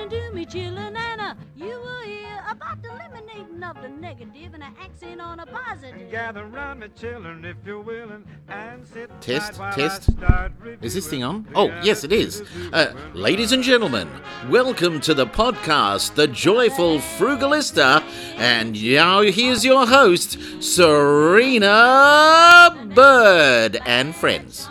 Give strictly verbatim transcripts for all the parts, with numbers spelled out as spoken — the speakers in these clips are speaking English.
Listen to me, chillin' Anna. You will hear about the eliminating of the negative and an accent on a positive. Gather round me, children, if you're willing, and sit Test, tight while test. I start Is this reviewing thing on? the Oh, yes, it is. Uh, ladies and gentlemen, welcome to the podcast, The Joyful Frugalista. And now here's your host, Serena Bird and friends.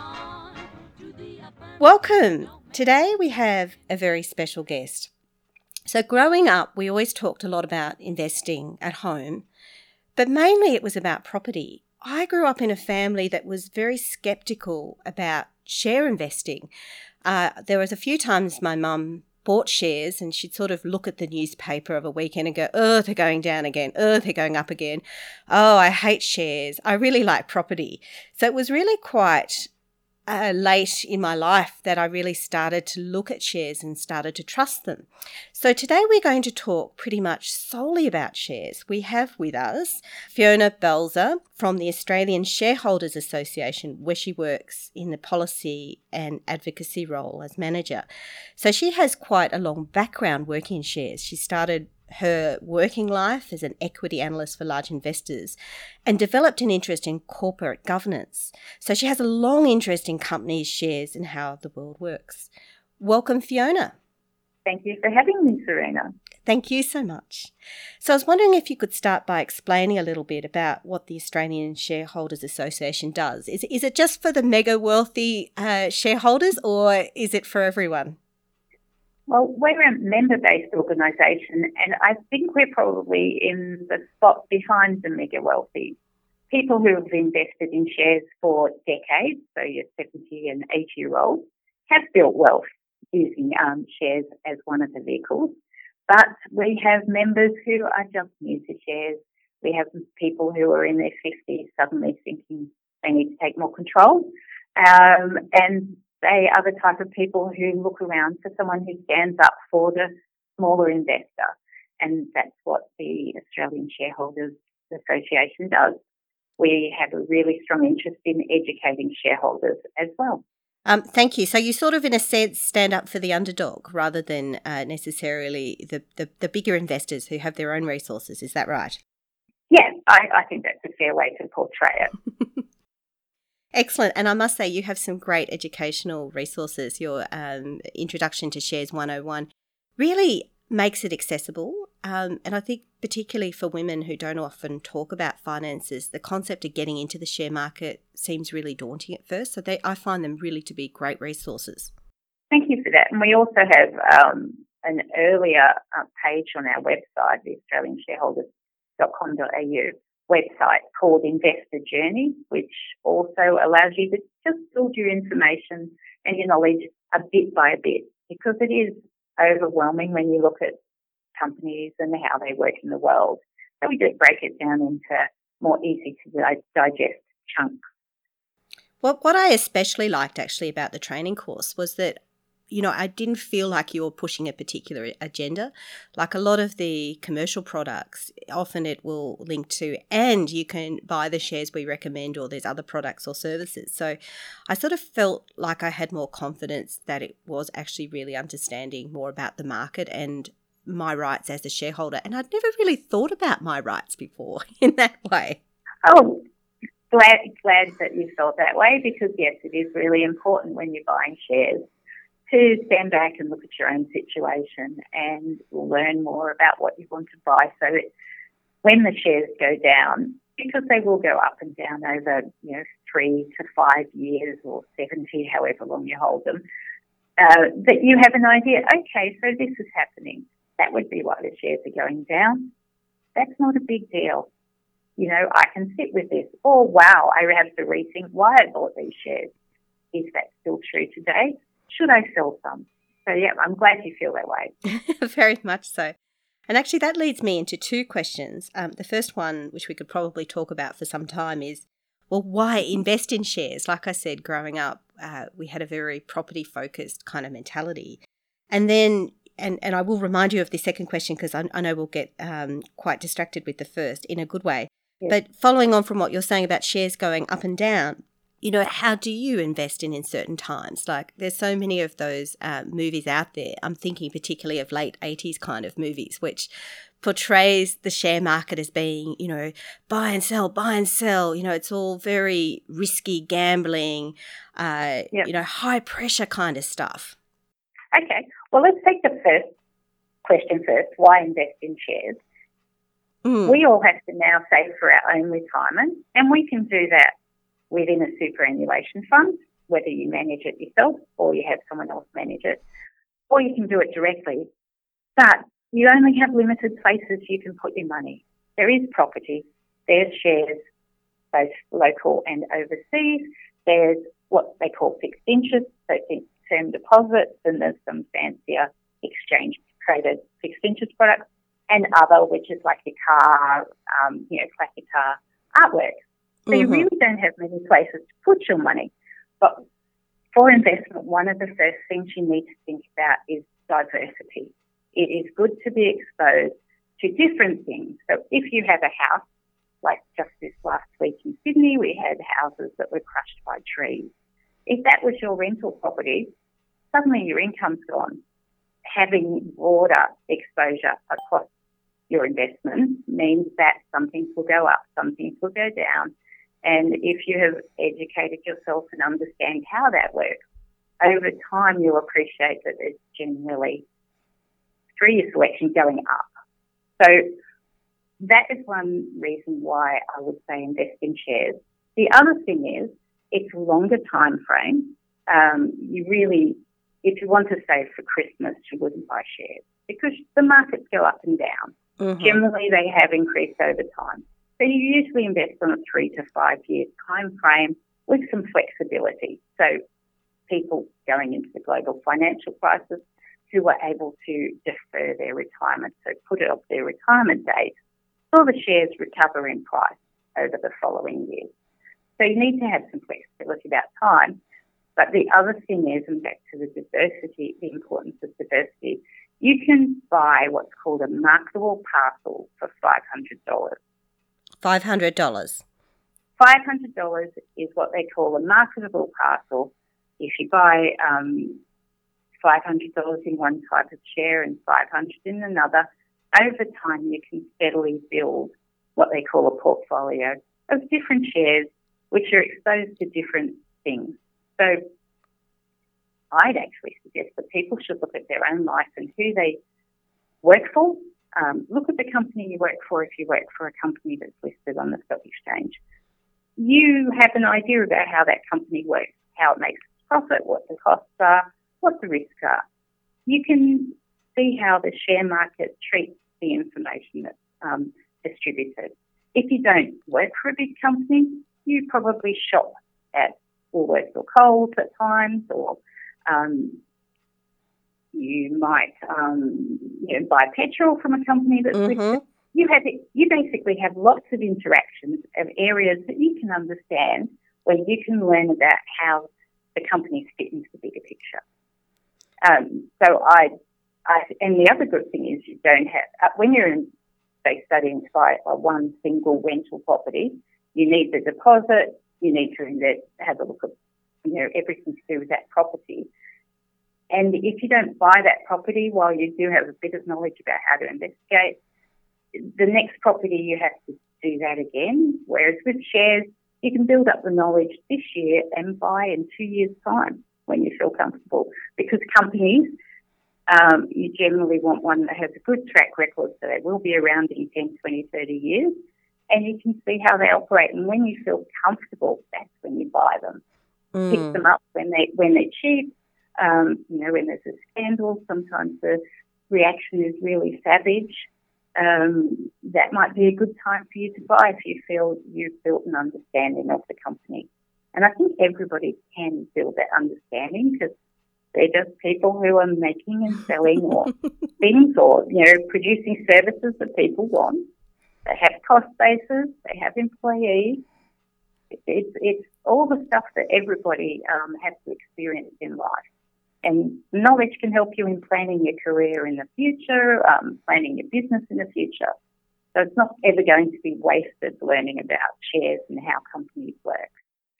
Welcome. Today we have a very special guest. So growing up, we always talked a lot about investing at home, but mainly it was about property. I grew up in a family that was very skeptical about share investing. Uh, there was a few times my mum bought shares and she'd sort of look at the newspaper of a weekend and go, oh, they're going down again. Oh, they're going up again. Oh, I hate shares. I really like property. So it was really quite Uh, late in my life that I really started to look at shares and started to trust them. So today we're going to talk pretty much solely about shares. We have with us Fiona Balzer from the Australian Shareholders Association, where she works in the policy and advocacy role as manager. So she has quite a long background working in shares. She started her working life as an equity analyst for large investors and developed an interest in corporate governance. So she has a long interest in companies' shares and how the world works. Welcome, Fiona. Thank you for having me, Serena. Thank you so much. So I was wondering if you could start by explaining a little bit about what the Australian Shareholders Association does. Is, is it just for the mega wealthy uh, shareholders or is it for everyone? Well, we're a member-based organisation, and I think we're probably in the spot behind the mega wealthy. People who have invested in shares for decades, so your seventy and eighty-year-olds, have built wealth using um, shares as one of the vehicles. But we have members who are just new to shares. We have people who are in their fifties suddenly thinking they need to take more control. Um, and They are the type of people who look around for someone who stands up for the smaller investor. And that's what the Australian Shareholders Association does. We have a really strong interest in educating shareholders as well. Um, thank you. So you sort of, in a sense, stand up for the underdog rather than uh, necessarily the, the, the bigger investors who have their own resources. Is that right? Yes, I, I think that's a fair way to portray it. Excellent. And I must say you have some great educational resources. Your um, Introduction to Shares one oh one really makes it accessible. Um, and I think particularly for women who don't often talk about finances, the concept of getting into the share market seems really daunting at first. So they, I find them really to be great resources. Thank you for that. And we also have um, an earlier uh, page on our website, the australian shareholders dot com dot a u. website called Investor Journey, which also allows you to just build your information and your knowledge a bit by bit, because it is overwhelming when you look at companies and how they work in the world. So we just break it down into more easy to digest chunks. Well, what I especially liked actually about the training course was that, you know, I didn't feel like you were pushing a particular agenda. Like a lot of the commercial products, often it will link to, and you can buy the shares we recommend, or there's other products or services. So I sort of felt like I had more confidence that it was actually really understanding more about the market and my rights as a shareholder. And I'd never really thought about my rights before in that way. Oh, glad, glad that you felt that way, because yes, it is really important when you're buying shares to stand back and look at your own situation and learn more about what you want to buy, so that when the shares go down, because they will go up and down over, you know, three to five years or seventy, however long you hold them, uh, that you have an idea, okay, so this is happening. That would be why the shares are going down. That's not a big deal. You know, I can sit with this. Oh, wow, I have to rethink why I bought these shares. Is that still true today? Should I sell some? So, yeah, I'm glad you feel that way. Very much so. And actually that leads me into two questions. Um, the first one, which we could probably talk about for some time, is, well, why invest in shares? Like I said, growing up, uh, we had a very property-focused kind of mentality. And then, and, and I will remind you of the second question, because I, I know we'll get um, quite distracted with the first in a good way. Yes. But following on from what you're saying about shares going up and down, you know, how do you invest in in certain times? Like there's so many of those uh, movies out there. I'm thinking particularly of late eighties kind of movies, which portrays the share market as being, you know, buy and sell, buy and sell. You know, it's all very risky gambling, uh, Yep. you know, high pressure kind of stuff. Okay, well, let's take the first question first. Why invest in shares? Mm. We all have to now save for our own retirement, and we can do that within a superannuation fund, whether you manage it yourself or you have someone else manage it, or you can do it directly. But you only have limited places you can put your money. There is property, there's shares, both local and overseas. There's what they call fixed interest, so think term deposits, and there's some fancier exchange-traded fixed interest products, and other, which is like your car, um, you know, classic car artwork. So Mm-hmm. you really don't have many places to put your money. But for investment, one of the first things you need to think about is diversity. It is good to be exposed to different things. So if you have a house, like just this last week in Sydney, we had houses that were crushed by trees. If that was your rental property, suddenly your income's gone. Having broader exposure across your investment means that some things will go up, some things will go down. And if you have educated yourself and understand how that works, over time you'll appreciate that there's generally through your selection going up. So that is one reason why I would say invest in shares. The other thing is it's a longer time frame. Um, you really, if you want to save for Christmas, you wouldn't buy shares because the markets go up and down. Mm-hmm. Generally, they have increased over time. So you usually invest on a three to five year time frame with some flexibility. So people going into the global financial crisis who were able to defer their retirement, so put it off their retirement date, saw the shares recover in price over the following years. So you need to have some flexibility about time. But the other thing is, and back to the diversity, the importance of diversity, you can buy what's called a marketable parcel for five hundred dollars. five hundred dollars. five hundred dollars is what they call a marketable parcel. If you buy um, five hundred dollars in one type of share and five hundred dollars in another, over time you can steadily build what they call a portfolio of different shares which are exposed to different things. So I'd actually suggest that people should look at their own life and who they work for. Um, look at the company you work for if you work for a company that's listed on the stock exchange. You have an idea about how that company works, how it makes its profit, what the costs are, what the risks are. You can see how the share market treats the information that's um, distributed. If you don't work for a big company, you probably shop at Woolworths or Coles at times, or um, you might um, you know, buy petrol from a company that's Mm-hmm. listed. You have you basically have lots of interactions of areas that you can understand where you can learn about how the companies fit into the bigger picture. Um, so I, I, and the other good thing is you don't have uh, when you're in, say, studying to buy a one single rental property, you need the deposit, you need to invest, have a look at you know everything to do with that property. And if you don't buy that property, while you do have a bit of knowledge about how to investigate, the next property you have to do that again. Whereas with shares, you can build up the knowledge this year and buy in two years' time when you feel comfortable. Because companies, um, you generally want one that has a good track record, so they will be around in ten, twenty, thirty years, and you can see how they operate. And when you feel comfortable, that's when you buy them. Mm. Pick them up when they when they're cheap. Um, you know, when there's a scandal, sometimes the reaction is really savage. Um, that might be a good time for you to buy if you feel you've built an understanding of the company. And I think everybody can build that understanding because they're just people who are making and selling or things or, you know, producing services that people want. They have cost bases, they have employees. It's, it's all the stuff that everybody um, has to experience in life. And knowledge can help you in planning your career in the future, um, planning your business in the future. So it's not ever going to be wasted learning about shares and how companies work.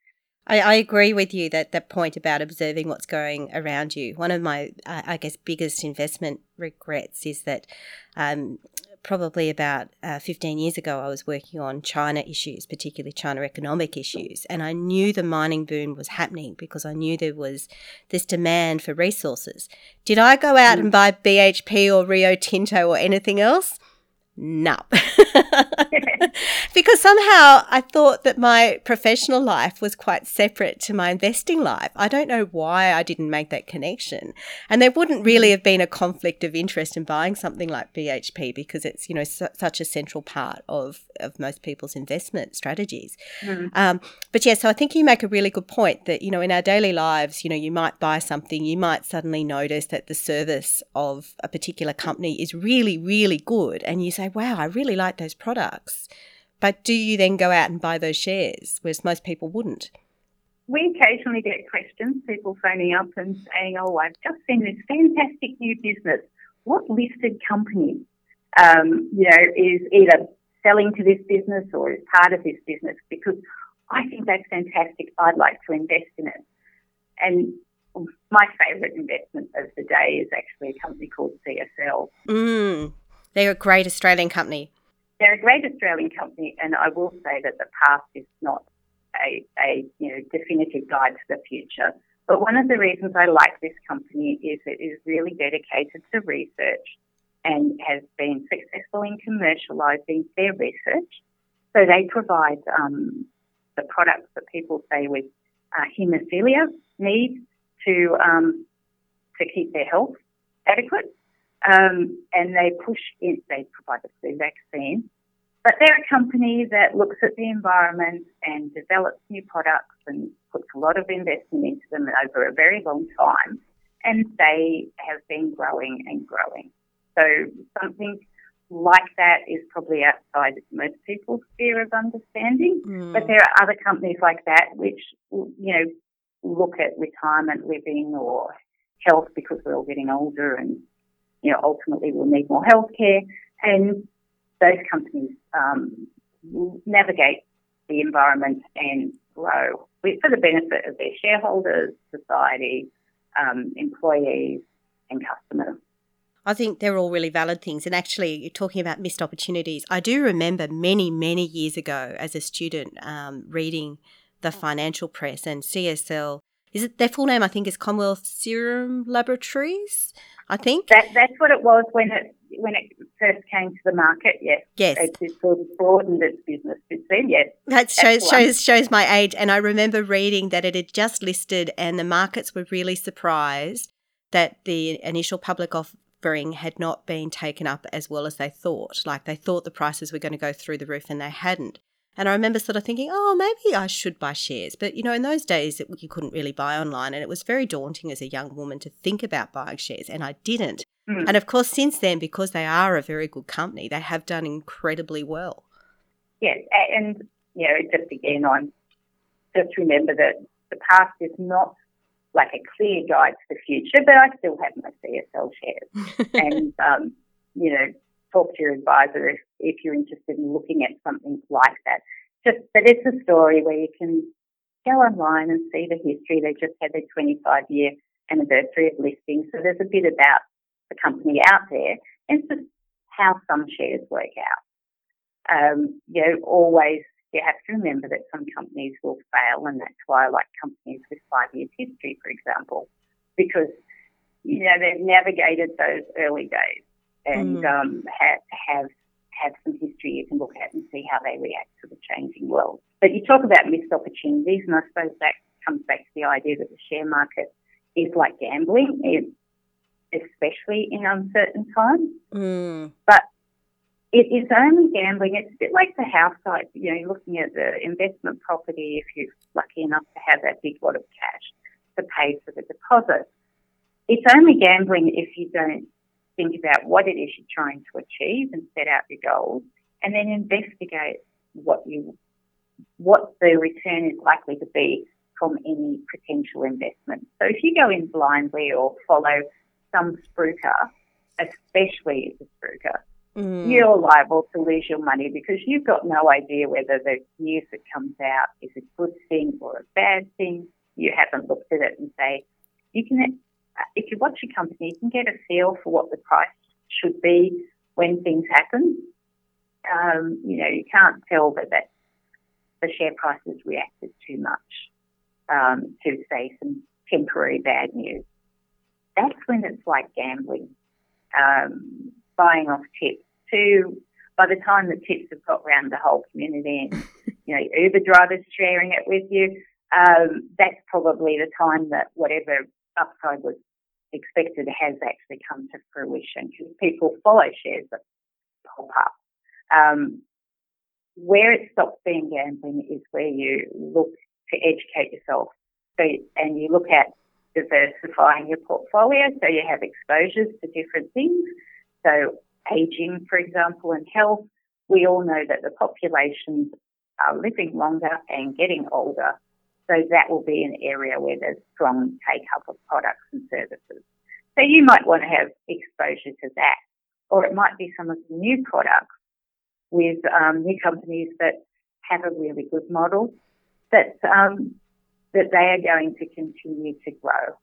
I, I agree with you that that point about observing what's going around you. One of my, uh, I guess, biggest investment regrets is that um, probably about uh, fifteen years ago, I was working on China issues, particularly China economic issues, and I knew the mining boom was happening because I knew there was this demand for resources. Did I go out mm. and buy B H P or Rio Tinto or anything else? No. Because somehow I thought that my professional life was quite separate to my investing life. I don't know why I didn't make that connection. And there wouldn't really have been a conflict of interest in buying something like B H P because it's, you know, su- such a central part of, of most people's investment strategies. Mm. Um, but yeah, so I think you make a really good point that, you know, in our daily lives, you know, you might buy something, you might suddenly notice that the service of a particular company is really, really good. And you say, wow, I really like those products. But do you then go out and buy those shares, whereas most people wouldn't? We occasionally get questions, people phoning up and saying, oh, I've just seen this fantastic new business. What listed company, um, you know, is either selling to this business or is part of this business? Because I think that's fantastic. I'd like to invest in it. And my favourite investment of the day is actually a company called C S L. Mm, they're a great Australian company. They're a great Australian company, and I will say that the past is not a, a you know definitive guide to the future. But one of the reasons I like this company is it is really dedicated to research and has been successful in commercialising their research. So they provide um, the products that people say with uh, haemophilia need to um, to keep their health adequate. Um, and they push in, they provide the flu vaccine. But they're a company that looks at the environment and develops new products and puts a lot of investment into them over a very long time. And they have been growing and growing. So something like that is probably outside most people's sphere of understanding. Mm. But there are other companies like that which, you know, look at retirement living or health because we're all getting older and you know, ultimately we'll need more healthcare, and those companies um, navigate the environment and grow for the benefit of their shareholders, society, um, employees, and customers. I think they're all really valid things. And actually, you're talking about missed opportunities. I do remember many, many years ago as a student um, reading the financial press and C S L. Is it their full name? I think is Commonwealth Serum Laboratories. I think that that's what it was when it when it first came to the market. Yes, yes, it sort of broadened its business since then. Yes, that shows shows shows my age. And I remember reading that it had just listed, and the markets were really surprised that the initial public offering had not been taken up as well as they thought. Like they thought the prices were going to go through the roof, and they hadn't. And I remember sort of thinking, oh, maybe I should buy shares. But, you know, in those days, it, you couldn't really buy online. And it was very daunting as a young woman to think about buying shares. And I didn't. Mm. And, of course, since then, because they are a very good company, they have done incredibly well. Yes. And, you know, just again, on just remember that the past is not like a clear guide to the future, but I still have my C S L shares. and, um, you know, talk to your advisor if, if you're interested in looking at something like that. Just, but it's a story where you can go online and see the history. They just had their twenty-five year anniversary of listing, so there's a bit about the company out there and just how some shares work out. Um, you know, always you have to remember that some companies will fail, and that's why I like companies with five years history, for example, because you know they've navigated those early days. And mm. um, have, have have some history you can look at and see how they react to the changing world. But you talk about missed opportunities, and I suppose that comes back to the idea that the share market is like gambling, especially in uncertain times. Mm. But it is only gambling. It's a bit like the house side. You know, you're looking at the investment property if you're lucky enough to have that big lot of cash to pay for the deposit. It's only gambling if you don't think about what it is you're trying to achieve and set out your goals, and then investigate what you what the return is likely to be from any potential investment. So if you go in blindly or follow some spruiker, especially if it's a spruiker, Mm. you're liable to lose your money because you've got no idea whether the news that comes out is a good thing or a bad thing. You haven't looked at it and say, you can, if you watch a company, you can get a feel for what the price should be when things happen. Um, you know, you can't tell that, that the share price has reacted too much um, to, say, some temporary bad news. That's when it's like gambling, um, buying off tips. To, by the time the tips have got round the whole community and, you know, Uber drivers sharing it with you, um, that's probably the time that whatever upside was expected has actually come to fruition because people follow shares that pop up. Um, where it stops being gambling is where you look to educate yourself. So, and you look at diversifying your portfolio so you have exposures to different things. So aging, for example, and health, we all know that the populations are living longer and getting older. So that will be an area where there's strong take-up of products and services. So you might want to have exposure to that. Or it might be some of the new products with um, new companies that have a really good model that um, that they are going to continue to grow.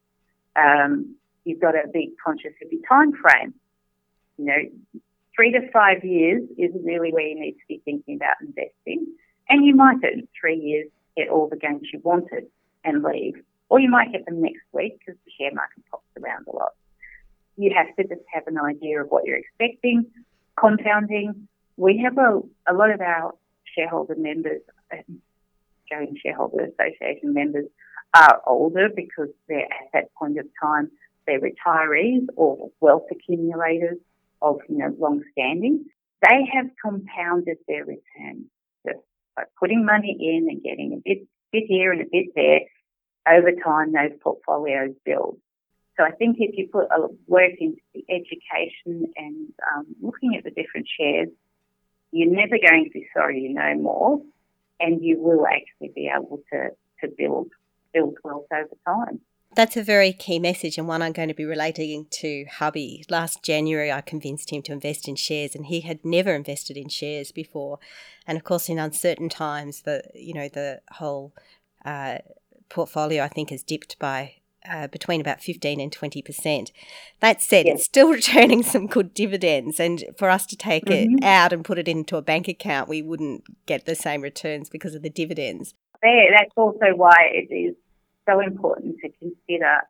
Um, you've got to be conscious of your time frame. You know, three to five years is really where you need to be thinking about investing. And you might in three years get all the gains you wanted and leave. Or you might get them next week because the share market pops around a lot. You have to just have an idea of what you're expecting. Compounding. We have a, a lot of our shareholder members, Australian Shareholder Association members, are older because they're at that point of time, they're retirees or wealth accumulators of, you know, long standing. They have compounded their returns just by putting money in and getting a bit, bit here and a bit there. Over time, those portfolios build. So I think if you put a work into the education and um, looking at the different shares, you're never going to be sorry you know more, and you will actually be able to, to build build wealth over time. That's a very key message and one I'm going to be relating to hubby. Last January, I convinced him to invest in shares and he had never invested in shares before. And of course, in uncertain times, the you know the whole uh, portfolio, I think, has dipped by uh, between about fifteen and twenty percent. That said, yes, it's still returning some good dividends. And for us to take mm-hmm. it out and put it into a bank account, we wouldn't get the same returns because of the dividends. There, that's also why it is so important to consider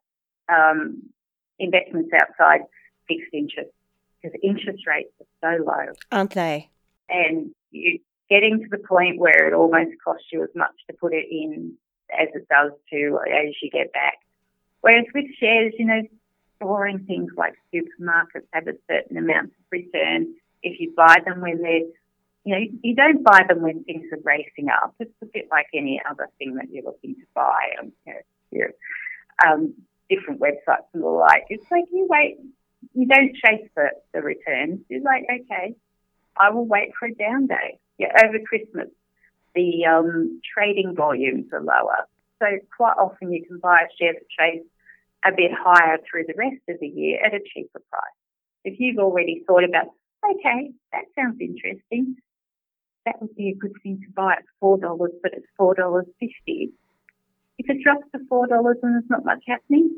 um, investments outside fixed interest because interest rates are so low. Aren't they? And you getting to the point where it almost costs you as much to put it in as it does to as you get back. Whereas with shares, you know, boring things like supermarkets have a certain amount of return. If you buy them when they're You know, you don't buy them when things are racing up. It's a bit like any other thing that you're looking to buy. Um, you know, your, um, different websites and the like. It's like you wait. You don't chase the, the returns. You're like, okay, I will wait for a down day. Yeah, over Christmas, the um, trading volumes are lower. So quite often you can buy a share that trades a bit higher through the rest of the year at a cheaper price. If you've already thought about, okay, that sounds interesting, that would be a good thing to buy at four dollars, but it's four dollars fifty. If it drops to four dollars and there's not much happening,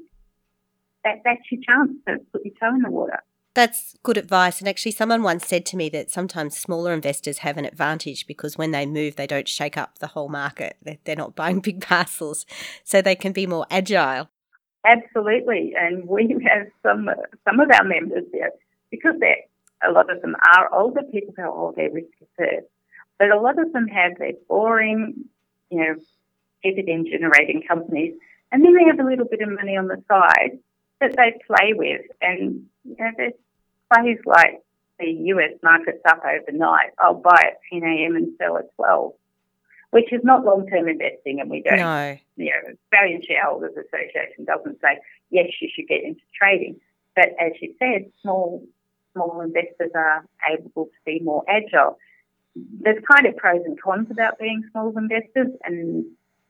that, that's your chance to put your toe in the water. That's good advice. And actually someone once said to me that sometimes smaller investors have an advantage because when they move, they don't shake up the whole market. They're not buying big parcels, so they can be more agile. Absolutely. And we have some some of our members there, because they're, a lot of them are older, people go, oh, they're risk averse. But a lot of them have their boring, you know, dividend-generating companies, and then they have a little bit of money on the side that they play with. And, you know, there's plays like the U S market's up overnight. I'll buy at ten a.m. and sell at twelve, which is not long-term investing, and we don't, no. you know, Australian Shareholders Association doesn't say, yes, you should get into trading. But as you said, small small investors are able to be more agile. There's kind of pros and cons about being small investors, and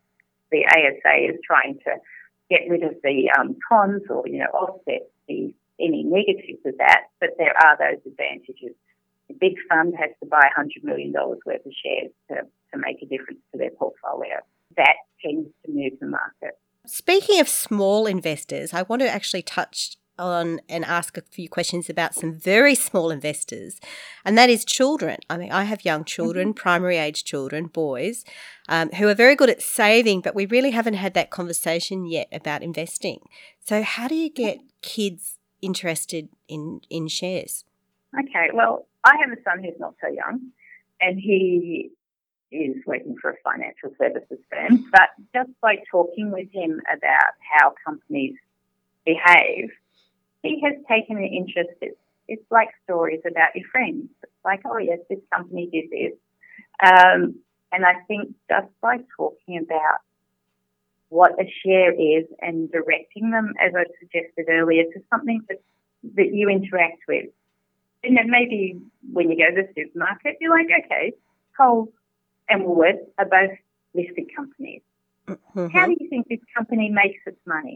the A S A is trying to get rid of the um, cons or, you know, offset the any negatives of that, but there are those advantages. a big fund has to buy one hundred million dollars worth of shares to, to make a difference to their portfolio. That tends to move the market. Speaking of small investors, I want to actually touch on and ask a few questions about some very small investors, and that is children. I mean, I have young children, mm-hmm. primary age children, boys, um, who are very good at saving, but we really haven't had that conversation yet about investing. So how do you get kids interested in, in shares? Okay, well, I have a son who's not so young, and he is working for a financial services firm, but just by talking with him about how companies behave, he has taken an interest. It's, it's like stories about your friends. It's like, oh, yes, this company did this. Um, and I think just by talking about what a share is and directing them, as I suggested earlier, to something that, that you interact with. And then maybe when you go to the supermarket, you're like, okay, Coles and Woolworths are both listed companies. Mm-hmm. How do you think this company makes its money?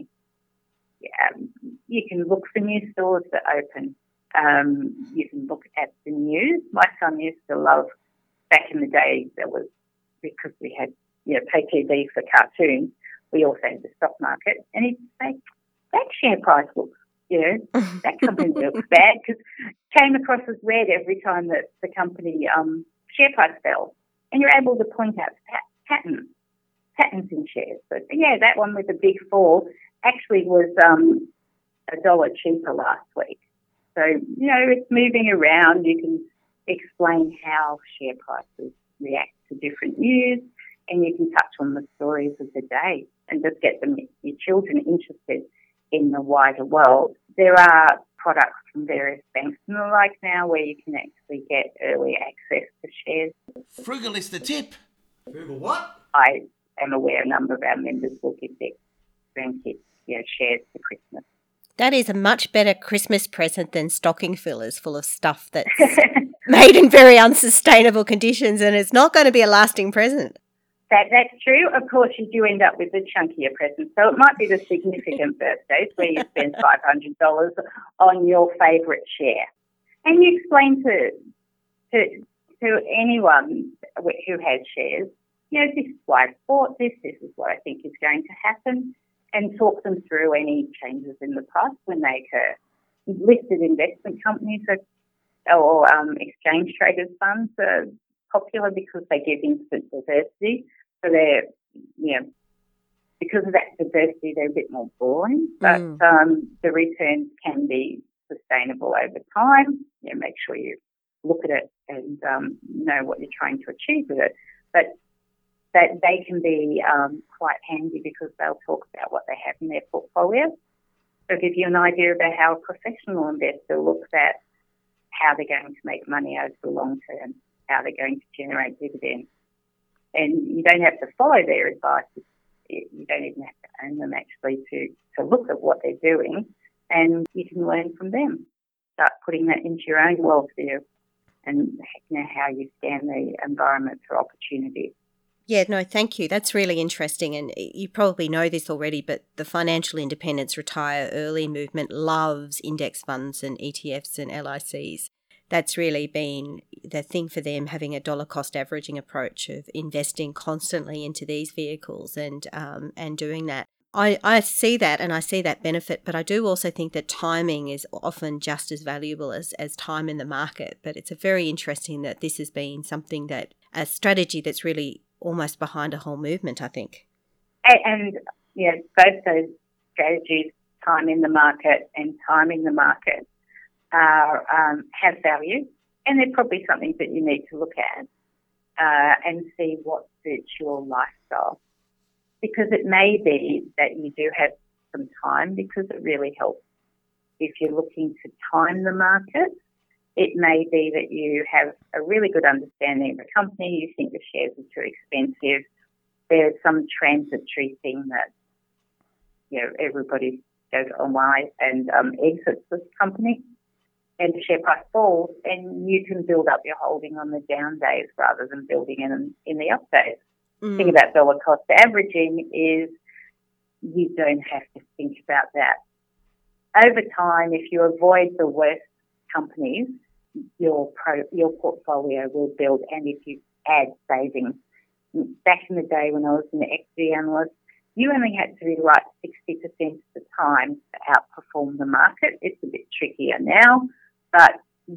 Yeah, you can look for new stores that open. Um, you can look at the news. My son used to love, back in the day, there was, because we had, you know, pay T V for cartoons, we also had the stock market, and he'd say, that share price looks, you know, that company looks bad, because came across as red every time that the company um, share price fell. And you're able to point out pat- patterns, patterns in shares. So, yeah, that one with the big fall actually was um, a dollar cheaper last week. So, you know, it's moving around. You can explain how share prices react to different news, and you can touch on the stories of the day and just get them, your children interested in the wider world. There are products from various banks and the like now where you can actually get early access to shares. Frugalista tip. Frugal what? I am aware a number of our members will give their grandkids, you know, shares for Christmas. That is a much better Christmas present than stocking fillers full of stuff that's made in very unsustainable conditions, and it's not going to be a lasting present. That That's true. Of course, you do end up with the chunkier present. So it might be the significant birthdays where you spend five hundred dollars on your favourite share. And you explain to, to to anyone who has shares, you know, this is why I bought this, this is what I think is going to happen, and talk them through any changes in the price when they occur. Listed investment companies are, or um, exchange traded funds are popular because they give instant diversity. So they're, you know, because of that diversity, they're a bit more boring, but mm. um, the returns can be sustainable over time. You know, make sure you look at it and um, know what you're trying to achieve with it. But that they can be um, quite handy because they'll talk about what they have in their portfolio. They'll give you an idea about how a professional investor looks at how they're going to make money over the long term, how they're going to generate dividends. And you don't have to follow their advice. You don't even have to own them, actually, to, to look at what they're doing, and you can learn from them. Start putting that into your own worldview and, you know, how you scan the environment for opportunities. Yeah, no, thank you. That's really interesting. And you probably know this already, but the Financial Independence Retire Early movement loves index funds and E T Fs and L I Cs. That's really been the thing for them, having a dollar cost averaging approach of investing constantly into these vehicles and um, and doing that. I, I see that and I see that benefit, but I do also think that timing is often just as valuable as, as time in the market. But it's a very interesting that this has been something that, a strategy that's really almost behind a whole movement, I think. And, and yeah, both those strategies, time in the market and timing the market, are, um, have value, and they're probably something that you need to look at uh, and see what suits your lifestyle. Because it may be that you do have some time, because it really helps. If you're looking to time the market, it may be that you have a really good understanding of the company, you think the shares are too expensive, there's some transitory thing that, you know, everybody goes online and um, exits this company, and the share price falls, and you can build up your holding on the down days rather than building in in the up days. Mm. The thing about dollar cost averaging is you don't have to think about that. Over time, if you avoid the worst companies, your pro, your portfolio will build, and if you add savings. Back in the day when I was an equity analyst, you only had to be right sixty percent of the time to outperform the market. It's a bit trickier now, but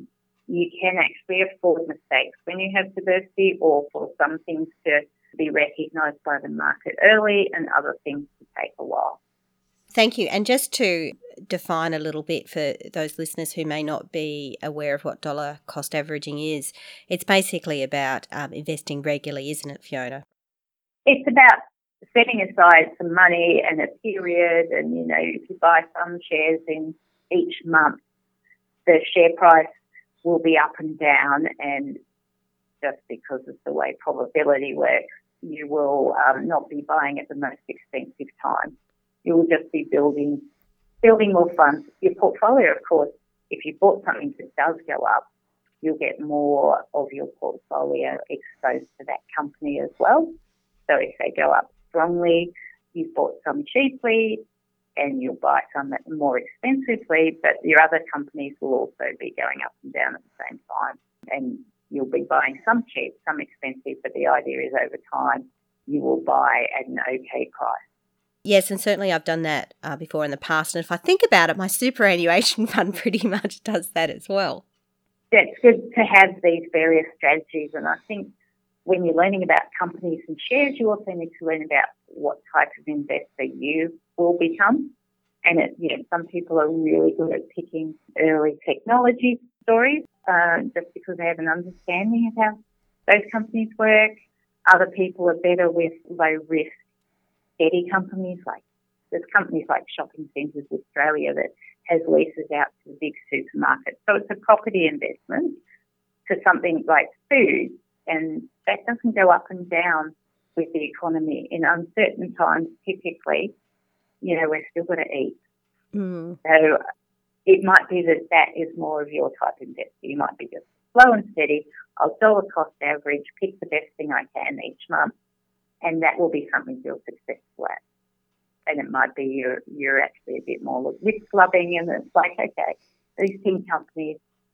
you can actually afford mistakes when you have diversity, or for some things to be recognised by the market early and other things to take a while. Thank you. And just to define a little bit for those listeners who may not be aware of what dollar cost averaging is, it's basically about um, investing regularly, isn't it, Fiona? It's about setting aside some money and a period, and, you know, if you buy some shares in each month, the share price will be up and down, and just because of the way probability works, you will um, not be buying at the most expensive time. You will just be building building more funds. Your portfolio, of course, if you bought something that does go up, you'll get more of your portfolio exposed to that company as well. So if they go up strongly, you've bought some cheaply and you'll buy some more expensively, but your other companies will also be going up and down at the same time. And you'll be buying some cheap, some expensive, but the idea is over time you will buy at an okay price. Yes, and certainly I've done that uh, before in the past. And if I think about it, my superannuation fund pretty much does that as well. It's good to have these various strategies, and I think when you're learning about companies and shares, you also need to learn about what type of investor you will become. And it, you know, some people are really good at picking early technology stories uh, just because they have an understanding of how those companies work. Other people are better with low risk, steady companies. Like there's companies like Shopping Centres Australia that has leases out to the big supermarkets. So it's a property investment to something like food, and that doesn't go up and down with the economy. In uncertain times, typically, you know, we're still going to eat. Mm. So it might be that that is more of your type of investor. You might be just slow and steady. I'll dollar cost average, pick the best thing I can each month, and that will be something you're successful at. And it might be you're, you're actually a bit more risk loving, and it's like, okay, these ten companies,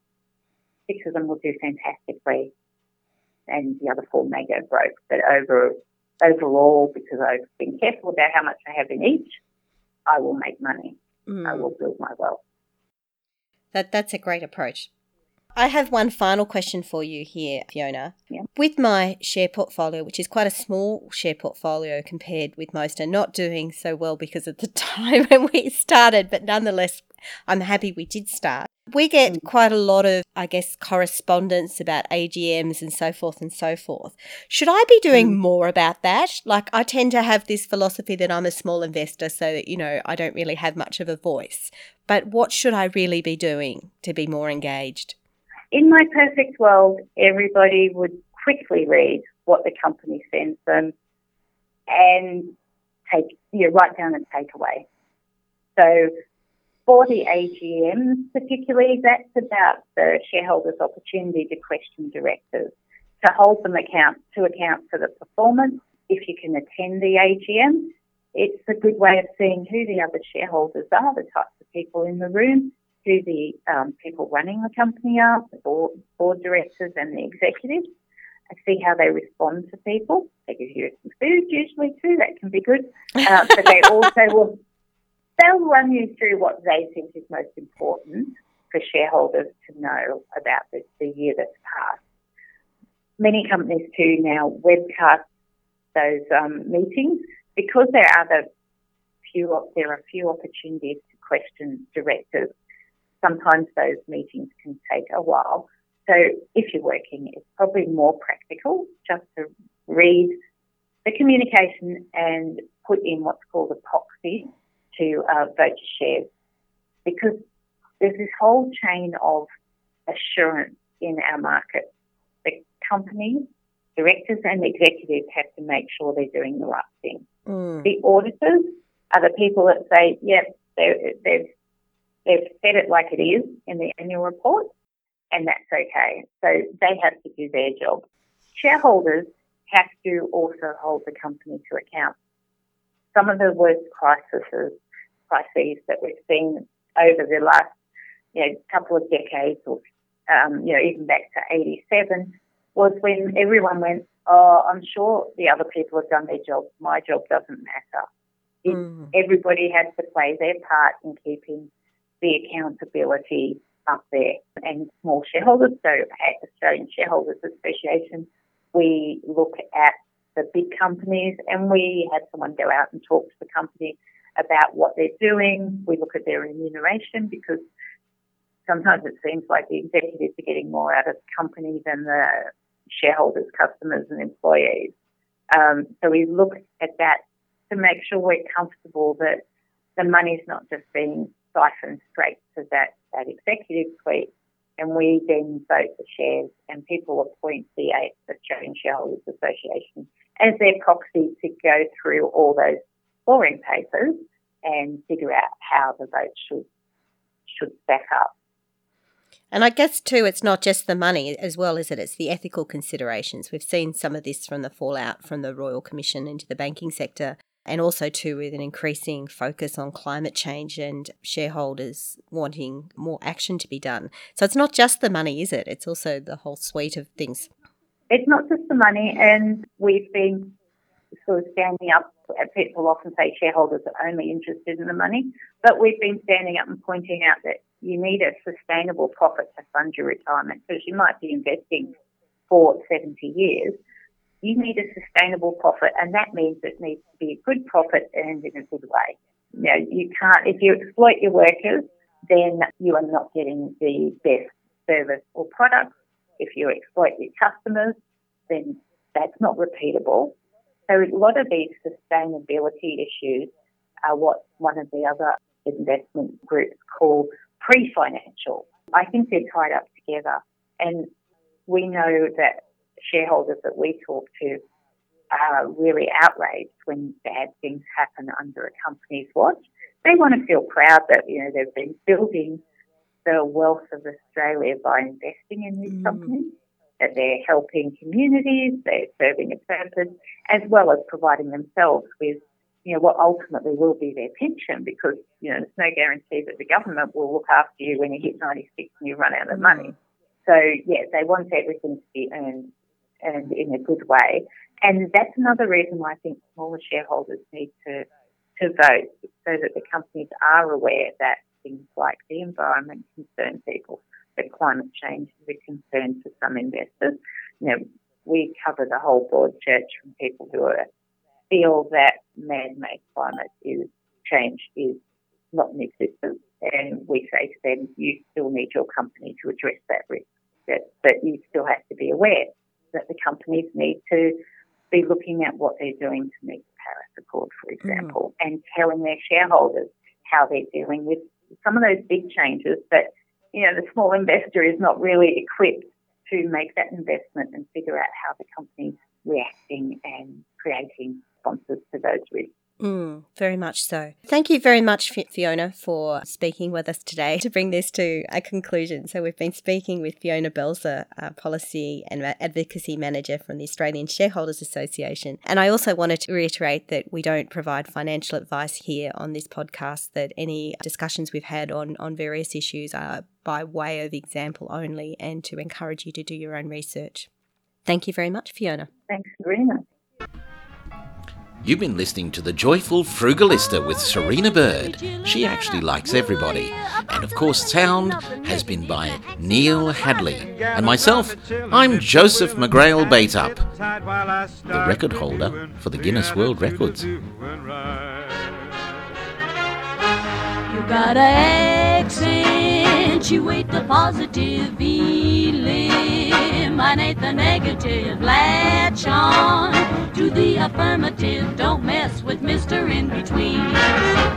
six of them will do fantastically, and the other four may go broke. But over overall, because I've been careful about how much I have in each, I will make money. Mm. I will build my wealth. That That's a great approach. I have one final question for you here, Fiona. Yeah. With my share portfolio, which is quite a small share portfolio compared with most, and not doing so well because of the time when we started, but nonetheless, I'm happy we did start. We get mm. quite a lot of, I guess, correspondence about A G Ms and so forth and so forth. Should I be doing mm. more about that? Like, I tend to have this philosophy that I'm a small investor, so that, you know, I don't really have much of a voice. But what should I really be doing to be more engaged? In my perfect world, everybody would quickly read what the company sends them and take, you know, write down a takeaway. So for the A G Ms particularly, that's about the shareholders' opportunity to question directors, to hold them account to account for the performance. If you can attend the A G M, it's a good way of seeing who the other shareholders are, the types of people in the room, who the um, people running the company are, the board, board directors and the executives, and see how they respond to people. They give you some food usually too, that can be good. Uh, but they also will, they'll run you through what they think is most important for shareholders to know about the, the year that's passed. Many companies too now webcast those um, meetings because there are the few, there are few opportunities to question directors. Sometimes those meetings can take a while. So if you're working, it's probably more practical just to read the communication and put in what's called a proxy to uh, vote your shares. Because there's this whole chain of assurance in our market. The companies, directors and executives have to make sure they're doing the right thing. Mm. The auditors are the people that say, yep, they've They've said it like it is in the annual report, and that's okay. So they have to do their job. Shareholders have to also hold the company to account. Some of the worst crises, crises that we've seen over the last, you know, couple of decades or um, you know, even back to eighty-seven, was when everyone went, oh, I'm sure the other people have done their job. My job doesn't matter. It, mm. Everybody has to play their part in keeping the accountability up there. And small shareholders, so at Australian Shareholders Association, we look at the big companies and we have someone go out and talk to the company about what they're doing. We look at their remuneration because sometimes it seems like the executives are getting more out of the company than the shareholders, customers and employees. Um, so we look at that to make sure we're comfortable that the money's not just being siphoned straight to that, that executive suite, and we then vote the shares and people appoint the Australian Shareholders Association as their proxy to go through all those boring papers and figure out how the vote should should stack up. And I guess, too, it's not just the money as well, is it? It's the ethical considerations. We've seen some of this from the fallout from the Royal Commission into the banking sector, and also, too, with an increasing focus on climate change and shareholders wanting more action to be done. So it's not just the money, is it? It's also the whole suite of things. It's not just the money, and we've been sort of standing up. People often say shareholders are only interested in the money, but we've been standing up and pointing out that you need a sustainable profit to fund your retirement, because you might be investing for seventy years. You need a sustainable profit, and that means it needs to be a good profit earned in a good way. You know, you can't, if you exploit your workers, then you are not getting the best service or product. If you exploit your customers, then that's not repeatable. So a lot of these sustainability issues are what one of the other investment groups call pre-financial. I think they're tied up together, and we know that shareholders that we talk to are really outraged when bad things happen under a company's watch. They want to feel proud that, you know, they've been building the wealth of Australia by investing in these mm. companies, that they're helping communities, they're serving a purpose, as well as providing themselves with, you know, what ultimately will be their pension, because, you know, there's no guarantee that the government will look after you when you hit ninety-six and you run out of money. So, yeah, they want everything to be earned, earned in a good way. And that's another reason why I think smaller shareholders need to, to vote, so that the companies are aware that things like the environment concern people, that climate change is a concern to some investors. You know, we cover the whole broad church, from people who are, feel that man-made climate is change is not in existence, and we say to them, you still need your company to address that risk. That, but you still have to be aware that the companies need to be looking at what they're doing to meet the Paris Accord, for example, mm. and telling their shareholders how they're dealing with some of those big changes that, you know, the small investor is not really equipped to make that investment and figure out how the company's reacting and creating responses to those risks. Mm, very much so. Thank you very much, Fiona, for speaking with us today to bring this to a conclusion. So we've been speaking with Fiona Belzer, uh, Policy and Advocacy Manager from the Australian Shareholders Association. And I also wanted to reiterate that we don't provide financial advice here on this podcast, that any discussions we've had on, on various issues are by way of example only, and to encourage you to do your own research. Thank you very much, Fiona. Thanks, Serena. You've been listening to The Joyful Frugalista with Serena Bird. She actually likes everybody. And of course, sound has been by Neil Hadley. And myself, I'm Joseph McGrail Baitup, the record holder for the Guinness World Records. You gotta accentuate the positive, eliminate the negative, latch on to the affirmative, don't mess with Mister In-Between.